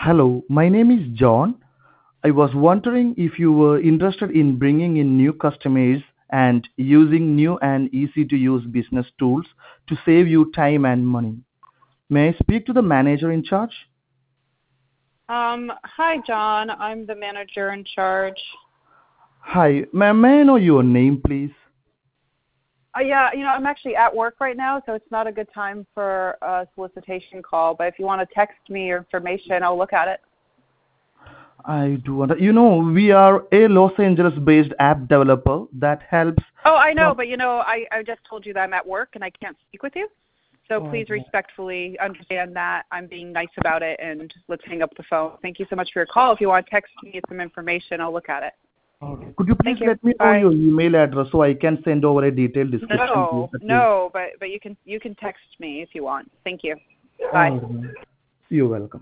Hello, my name is John. I was wondering if you were interested in bringing in new customers and using new and easy to use business tools to save you time and money. May I speak to the manager in charge? Hi, John. I'm the manager in charge. Hi, may I know your name, please? Yeah, I'm actually at work right now, so it's not a good time for a solicitation call. But if you want to text me your information, I'll look at it. I do want we are a Los Angeles based app developer that helps. Oh, I know, com- but I just told you that I'm at work and I can't speak with you. So please Okay. respectfully understand that I'm being nice about it, and let's hang up the phone. Thank you so much for your call. If you want to text me some information, I'll look at it. Okay. Could you please Thank you. let me know Bye. your email address so I can send over a detailed description to you? No, but you can text me if you want. Thank you. Bye. All right. You're welcome.